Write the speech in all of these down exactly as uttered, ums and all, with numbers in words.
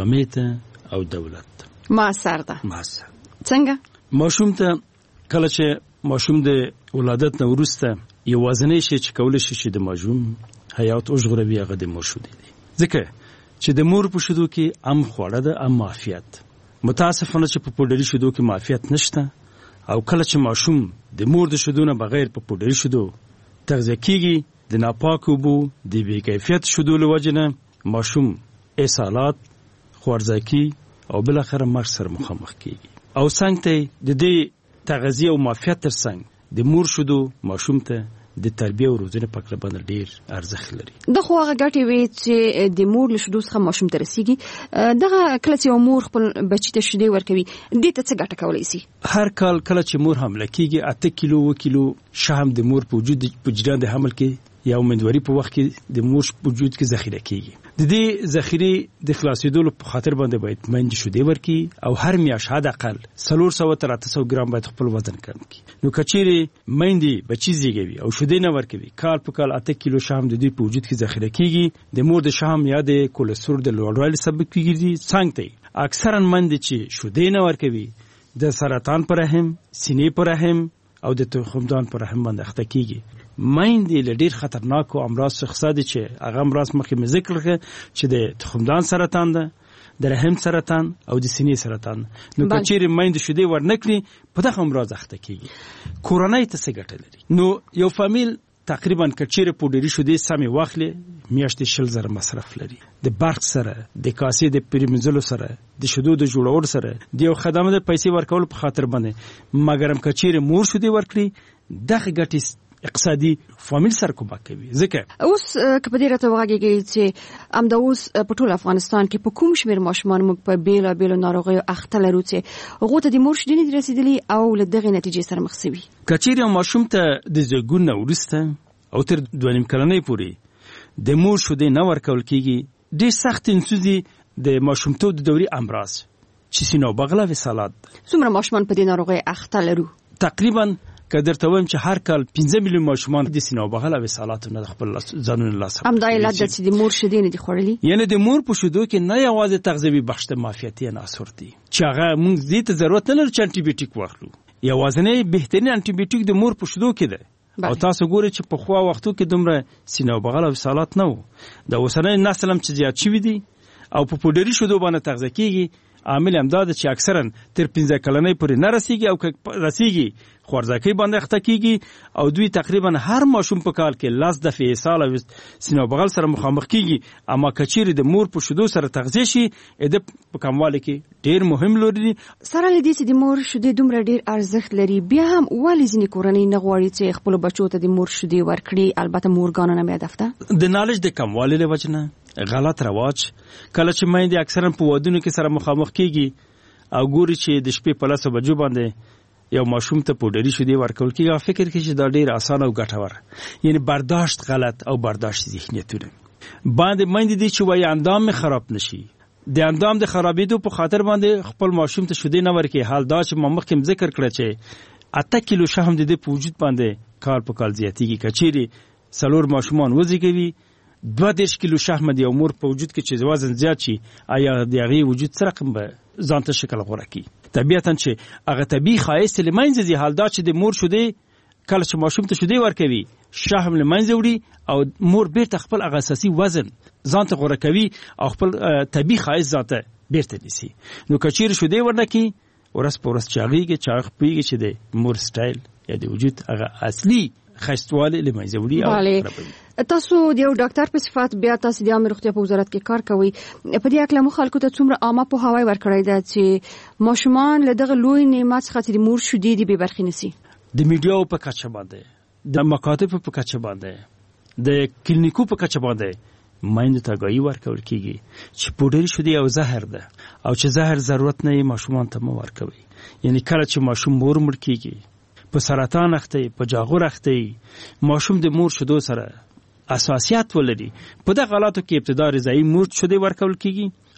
جامعه ته او دولت ته موثر ده. موثر څنګه ماشوم ته کله چې ماشوم د ولادت نه وروسته یوازینی شی چې کول شي چې د ماشوم حیات او ژغوري هغه د مور شودې دي، ځکه چې د مور په شودو کې ام خوړه ده، ام معافیت. متاسفانه چې په پوډري شودو کې معافیت نشته، او کله چې ماشوم د مور د شودو نه بغیر په پوډري شودو تغذیه کیږي، د ناپاکو بو د بې کیفیت شودو له وجې نه ماشوم اسهالات، خوارځواکي او بل اخر مرګ سره مخامخ کیږي. او څنګه ته د دې تغذیه او معافیت ترڅنګ د مور شودو ماشوم ته د تربیه او روزنه په کله باندې ډیر ارزښت لري. د خو هغه ګټې وي چې د مور له شودو څخه ماشوم ته رسیږي، دغه کله چې مور خپل بچی ته شیدې ورکوي دې ته څه ګټه کولی شي؟ هر کال کله چې مور حمله کیږي اته کیلو و کیلو شحم د مور په وجود په جریان د حمل کې یا امیندواري په وخت کې د مور په وجود کې ذخیره کیږي. د دې ذخیره د خلاصېدو په خاطر باندې باید مېندې شیدې ورکړي او هر میاشت حد اقل څلور سوه تر اته سوه ګرام باید خپل وزن کم کړي. نو کچېرې مېندې بچی زیږوي او شیدې نه ورکوي، کال په کال اته کیلو شحم د دې په وجود کې ذخیره کیږي. د مور د شحم یا د کولېسترول د لوړوالي سبب کیږي. څنګه اکثرا مېندې چې شیدې نه ورکوي د سرطان پر رحم، سینې پر رحم او د تخمدان پر رحم باندې اخته کیږي. مېندې له ډیر خطرناکو امراض څخه دي چې هغه امراض مخکې مې ذکر کړ چې د تخمدان سرطان ده، د رحم سرطان او د سینې سرطان. نو کچېرې مېندې شیدې ورنکړي په دغه امراض اخته کیږي. کورنۍ ته څه ګټه لري؟ نو یو فامیل تقریبا کچېرې پوډري شیدې سمې واخلي میاشتې شل زره مصرف لري، د برق سره، د کاسې د پریمنځلو سره، د شیدو د جوړولو سره، د یو خدمات د پیسې ورکول په خاطر باندې. مګر هم کچېرې مور شیدې ورکړي دغه ګټې اقتصادي فامیل سره کومک کوي. ځکه اوس کله دې راته وغږیږي چې ام د اوس په ټول افغانستان کې په کوم شمیر ماشومان موږ په بیلا بیل ناروغیو اخته لرو چې هغه ته د مور شیدې نه رسیدلي او له دغه نتیجې سره مخ شوي. کچېرې ماشوم ته د زیږون نه وروسته او تر دوه نیم کلنۍ پورې د مور شیدې نه ورکول کیږي، ډېر سخت انسوزي د ماشومتوب د دوري امراض چې سینه بغله وسالات. څومره ماشومان په دې ناروغي اخته لرو؟ تقریبا کدر ته وایم چې هر کال پنځه میلیون ماشومان د سینه بغله وسالات نه خپل ځانونه لاسه هم د علت د چې د مور شیدې نه دي خوړلي. یعنی د مور په شیدو کې نه یوازې تغذیوي بخش ته معافیتي عناصر دي چې هغه موږ دې ته ضرورت نه لري چې انټي بیوټیک واخلو. یوازینی بهترین انټي بیوټیک د مور په شیدو کې ده. او تاسو ګورئ چې په خوا وختو کې دومره سینه بغله وسالات نه وو. د اوسنۍ نسل هم چې زیات شوي دي او په پوډري شیدو باندې تغذیه کیږي، عامل هم دا چې اکثرا تر پنځه کلنۍ پورې نه رسیږي او که رسیږي خوارځواکۍ باندې اخته کیږي او دوی تقریبا هر ماشوم په کال کې لس دفعې اسهال او سینه بغل سره مخامخ کیږي. اما کچېرې د مور په شیدو سره تغذیه شي د په کموالي کې ډیر مهم لري. سره لدې چې د مور شیدې دومره ډیر ارزښت لري، بیا هم ولې ځینې کورنۍ نه غواړي چې خپل بچو ته د مور شیدې ورکړي؟ البته مورګانو نه مې هدف د نالج د کموالي له وجې نه غلط رواج. کله چې مېندې اکثرا په ودونو کې سره مخامخ کیږي او ګوري چې د شپې په لسو بجو باندې یو ماشوم ته پوډري شیدې ورکول کیږي، فکر کوي چې دا ډیر اسانه او ګټور، یعنی برداشت غلط او برداشت ذهنیتونه باندې مېندې دي چې وایي اندام می خراب نشي. د اندام د خرابېدو په خاطر باندې خپل ماشوم ته شیدې نه ورکړي. حال دا چې ما مخکې ذکر کړ چې اته کیلو شحم د دې په وجود باندې کال په کال زیاتېږي. کچېرې څلور ماشومان وزېږوي، دوه دېرش کیلو شحم د یو مور په وجود کې چې وزن زیات شي، آیا د هغې وجود څه رقم به ځان ته شکل غوره کړي؟ طبیعتا چې هغه طبیعي ښایست له منځه ځي. حال دا چې د مور شیدې کله چې ماشوم ته شیدې ورکوي شحم له منځه وړي او مور بیرته خپل هغه اساسي وزن ځان ته غوره کوي او خپل طبیعي ښایست ځان ته بیرته نیسي. نو که چیرې شیدې ورنکړي ورځ په ورځ چاغېږي، چې هغه خپېږي چې د مور سټایل یا د وجود هغه اصلي خیستوالی له منځه وړي او خرابوي. تاسو د یو ډاکټر په صفت بیا تاسو د عامه روغتیا په وزارت کې کار کوئ، په دې اړه مو خلکو ته څومره عامه پوهاوی ورکړی دی چې ماشومان له دغه لوی نعمت څخه چې د مور شیدې دي بې برخې نشي؟ د میډیاو په کچه باندې، د مکاتبو په کچه باندې، د کلینیکو په کچه باندې مېندو ته آګاهي ورکول کیږي چې پوډري شیدې یو زهر ده او چې زهر ضرورت نه یې ماشومان ته مه ورکوئ. یعنی کله چې ماشوم مور مړ کیږي، په سرطان اخته، په جاغور اخته، ماشوم د مور شیدو سره اساسیات ولري، په دغه حالاتو کې ابتدا رضاعي مور شیدې ورکول کیږي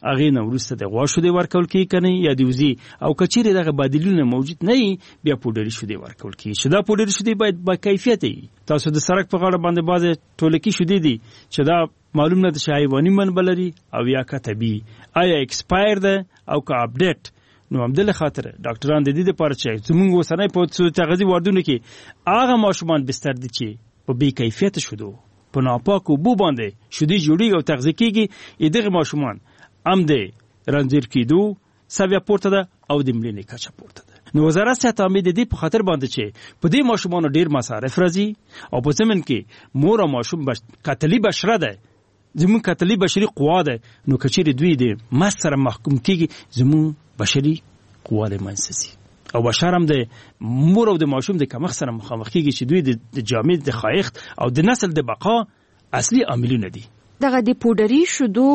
هغه نو وروسته د غوا شودې ورکول کی کنه یا د وزي او کچېره دغه بدیلونه موجود نه بیا پودری شودې ورکول کی چې دا پودری شودې باید با کیفیت وي. تاسو د سړک په غاړه باندې بازه ټولکی شودې دي چې دا معلوم نه د حیواني منبع لري او یا کتبي آیا ایکسپایر ده او کا اپډیټ. نو همدل خاطر ډاکټران د دې لپاره چې زموږ وسنۍ په تغذیه واردونه کې هغه ماشومان بستر دي چې په بې کیفیت شودو په ناپاکو بو باندې شودې جوړیږي او تغذیه کیږي دغه ماشومان هم د رنځیر کېدو سویا پورته ده او د مړینې کچه پورته ده. نو وزارت صحت عامه د دې په خاطر باندې چې په دې ماشومانو ډیر مصارف راځي او په زمن کې مور او ماشوم بش... قتلی بشره ده زمون قتلی بشري قوا ده. نو کچېره دوی د مس سره محکوم کیږي زمون بشري قوا له منسسي او بشر هم د مور او د ماشوم د کمخ سره مخامخ کیږي چې دوی د جامد د خایخت او د نسل د بقا اصلي عاملونه دي. دغه د پودری شودو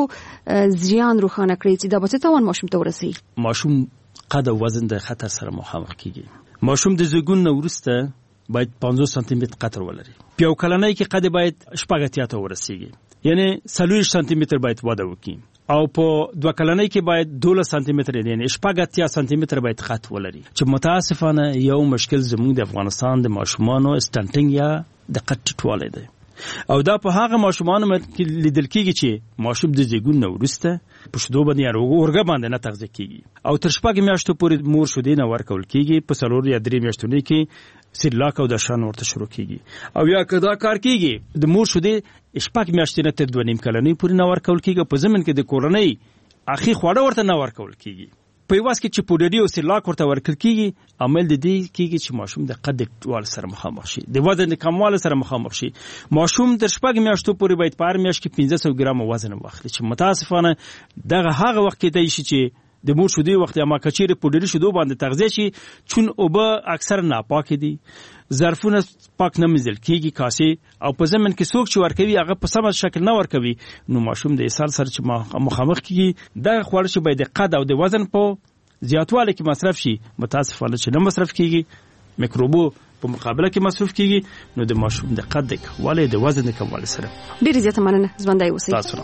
زیان روښانه کړی چې د بچی توان ماشوم ته ورسي. ماشوم قد او وزن د خطر سره مخامخ کیږي. ماشوم د زګون نو ورسته باید پنځوس سانتی متر قطر ولري. په یو کلنۍ کې قد باید شپږ اتیا ته ورسیږي یعنی څلوېښت سانتی متر باید وده وکړي او په دوه کلنۍ کې باید دولس سانتی متر یعنی شپږ اتیا سانتی متر باید خط ولري. چې متاسفانه یو مشکل زموږ د افغانستان د ماشومانو سټنټینګ یا د قد ټیټوالی دی او دا په هغه ماشومانو کې لیدل کیږي چې ماشوم د زیږون نه وروسته په شیدو باندې یا اورګه باندې نه تغذیه کیږي او تر شپږ میاشتو پورې مور شیدې نه ورکول کیږي. په څلور یا درې میاشتو کې سیرلاک او د شان ورته شروع کیږي او یا کدا کار کیږي د مور شیدې شپږ میاشتې نه تر دوه نیم کلنۍ پورې نه ورکول کیږي. په زمن کې د کورنۍ اخی خواړه ورته نه ورکول کیږي. په یواس کې چې پودری او سیرلاک ورته ورکول کیږي عمل د دې کیږي چې ماشوم د قد ټوال سره مخامخ شي د وزن کموال سره مخامخ شي. ماشوم تر شپږ میاشتو پورې باید په هر میاشت کې پنځه سوه ګرام وزن واخلي چې متاسفانه دغه هغه وخت کې دی چې د مور شودې وخت یا ما کچېره پودری شودو باندې تغذیه شي چون اوبه اکثر ناپاک دي ظرفونه پاک نه منځل کیږي کاسې او په زمن کې څوک چې ورکوي هغه په سم شکل نه ورکوي نو ماشوم د اسهال سره چې مخامخ کیږي دا خواړه چې باید د قد او د وزن په زیاتوالی کې مصرف شي متاسفانه چې نه مصرف کیږي میکروبو په مقابله کې مصرف کیږي نو د ماشوم د قد د کموالی د وزن د کموالی سره ډېر زیات مننه ژوندی اوسئ. تاسو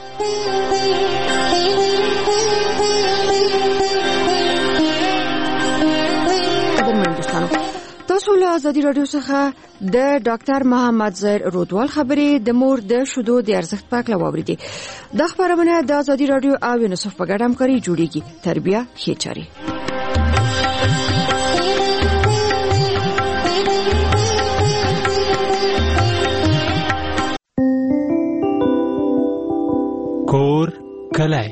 تاسو له ازادي رادیو څخه د ډاکټر محمد زهیر رودوال خبرې د مور د شودو د ارزښت په اړه واوریدي. د خبرونه د ازادي رادیو او یونیسف په ګډه همکاري جوړیږي. تربیه ښې چارې. کور کلای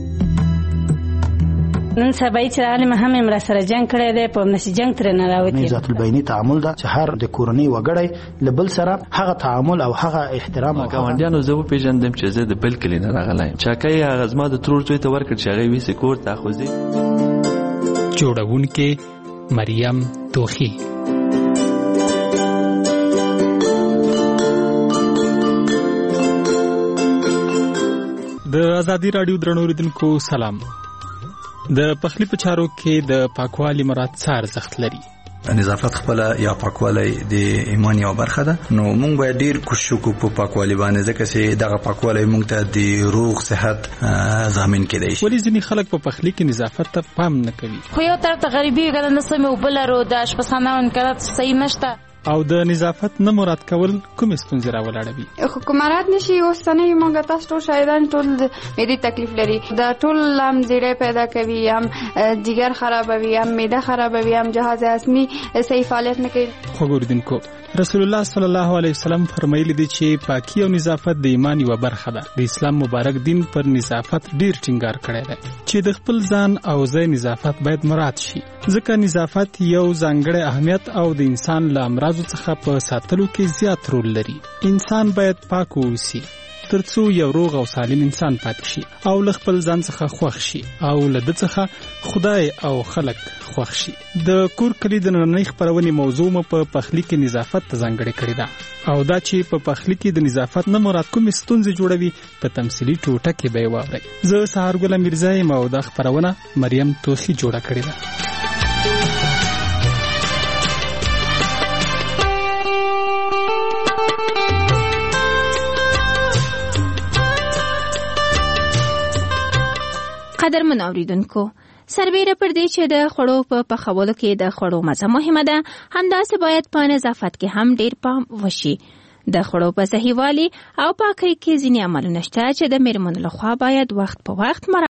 نن سبا چې عالم هم امر سره جنگ کړی دی په نشي جنگ تر نه راوتی. ذات البینی تعامل دا چې هر د کورنۍ وګړی لبل سره هغه تعامل او هغه احترام او ګاونډیانو زه پیژندم چې زه د بل کلی نه راغلایم چاکای هغه زما د ترور څوی ته ورکړ چې هغه وی سکور تاخذي. جوړونکې مریم توخی. د ازادي رادیو درنو اوریدونکو سلام. د پخلی په چارو کې د پاکوالي مراد څه ارزښت لري؟ نظافت خپل یا پاکوالی د ایمان یو برخه ده. نو موږ باید ډیر کوشش وکړو په پاکوالی باندې ځکه چې دغه پاکوالی موږ ته د روغ صحت ضامن کړي شي. ولې ځینې خلک په پخلی کې نظافت ته پام نه کوي؟ خو یو طرف ته غریبي ګڼل نه سمې وبلرو د اشپزخانه انکارات صحیح نشته او د نظافت نه مراد کول کوم ستونزې راولاړوي؟ حکومت نشي اوسنۍ مونږ تاسو ټول شاهدان ټول معدې تکلیف لري دا ټول لام زیړې پیدا کوي هم جگر خرابوي هم معده خرابوي هم جهاز هضمي صحیح فعالیت نه کوي. خو ګوردونکو رسول الله صلی الله علیه وسلم فرمایلی دی چې پاکی او نظافت د ایمان یو برخه ده. د اسلام مبارک دین پر نظافت ډیر ټینګار کړی دی چې د خپل ځان او ځای نظافت باید مراعات شي ځکه نظافت یو ځانګړی اهمیت او د انسان له امراضو څخه په ساتلو کې زیات رول لري. انسان باید پاک اوسي ترڅو یو روغ او سالم انسان پاتې شي او له خپل ځان څخه خوښ شي او له د څخه خدای او خلک خوښ شي. د کور کلی د نننۍ خبرونې موضوع مو په پخلی کې نظافت ته ځانګړې کړې ده او دا چې په پخلی کې د نظافت نه مراد کومې ستونزې جوړوي په تمثیلي ټوټه کې به یې واورئ. زه سهار ګل میرزا یم او دا خبرونه مریم توخی جوړه کړې ده. قدرمن اوریدونکو، سربیره پر دې چې د خوړو په پخولو کې د خوړو مزه مهمه ده، همداسې باید په نظافت کې هم ډیر پام وشي. د خوړو په صحیح والي او پاکۍ کې ځینې عملونه شته چې د میرمنو لخوا باید وخت په وخت مراعات